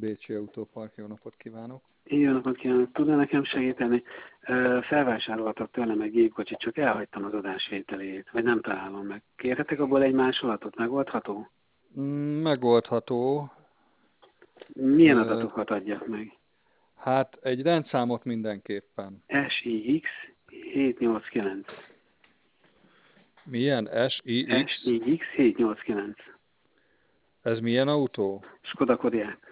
Bécsi Autópark, jó napot kívánok! Jó napot kívánok! Tudna nekem segíteni? Felvásároltak tőlem egy gépkocsit, csak elhagytam az adásvételét, vagy nem találom meg. Kérhetek abból egy másolatot? Megoldható? Megoldható. Milyen adatokat adjak meg? Hát egy rendszámot mindenképpen. SIX 789. Milyen? SIX? SIX 789. Ez milyen autó? Skoda Kodiaq.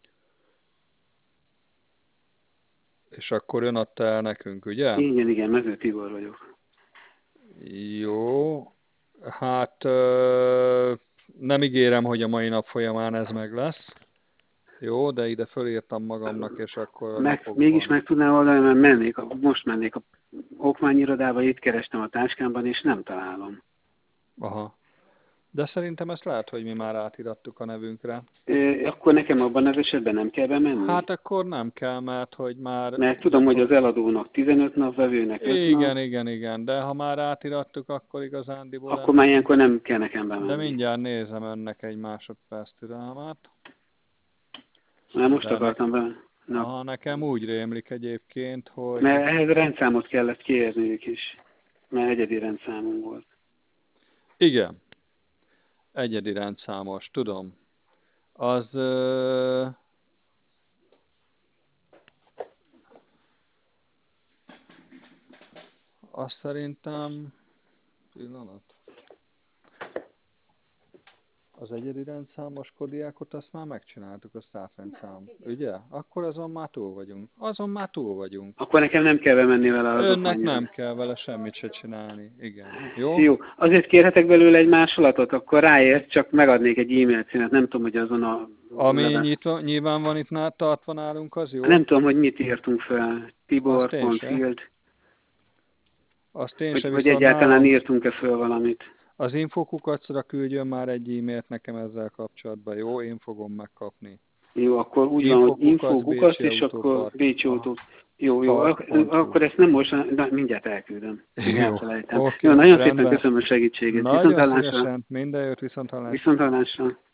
És akkor ön adta el nekünk, ugye? Igen, Mező Tibor vagyok. Jó. Hát nem ígérem, hogy a mai nap folyamán ez meg lesz. Jó, de ide fölírtam magamnak, és akkor a napokban... Mégis meg tudnám oldani, mert most mennék a okmányirodába, itt kerestem a táskámban, és nem találom. Aha. De szerintem ezt lehet, hogy mi már átirattuk a nevünkre. Akkor nekem abban az esetben nem kell bemenni? Hát akkor nem kell, mert hogy már... Mert tudom, hogy az eladónak 15 nap, vevőnek 5 nap. Igen, de ha már átirattuk, akkor igazándiból... Akkor már ilyenkor nem kell nekem bemenni. De mindjárt nézem önnek egy másodperc türelmet. Már most akartam be. Aha, nekem úgy rémlik egyébként, hogy... Mert ehhez rendszámot kellett kérniük is. Mert egyedi rendszámom volt. Igen. Egyedi rendszámos, tudom. Az... Azt szerintem... Pillanat. Az egyedi rendszámos Kodiaqot azt már megcsináltuk, a szárrendszám. Ugye? Akkor azon már túl vagyunk. Akkor nekem nem kell bemenni vele az Önnek nem kell vele semmit se csinálni. Igen. Jó. Azért kérhetek belőle egy másolatot, akkor ráért, csak megadnék egy e-mail címet. Nem tudom, hogy azon a... Ami nyilván van itt tartva nálunk, az jó? Nem tudom, hogy mit írtunk fel. Tibor.field. Azt én sem. Hogy egyáltalán írtunk-e föl valamit. Az infokukacra küldjön már egy e-mailt nekem ezzel kapcsolatban, jó? Én fogom megkapni. Jó, akkor úgy van, hogy infokukac, és akkor Bécsi Autók. Jó, akkor ezt nem most, de mindjárt elküldöm. Jó, nagyon szépen köszönöm a segítséget. Nagyon szívesen, minden jót, viszonthallásra. Viszonthallásra.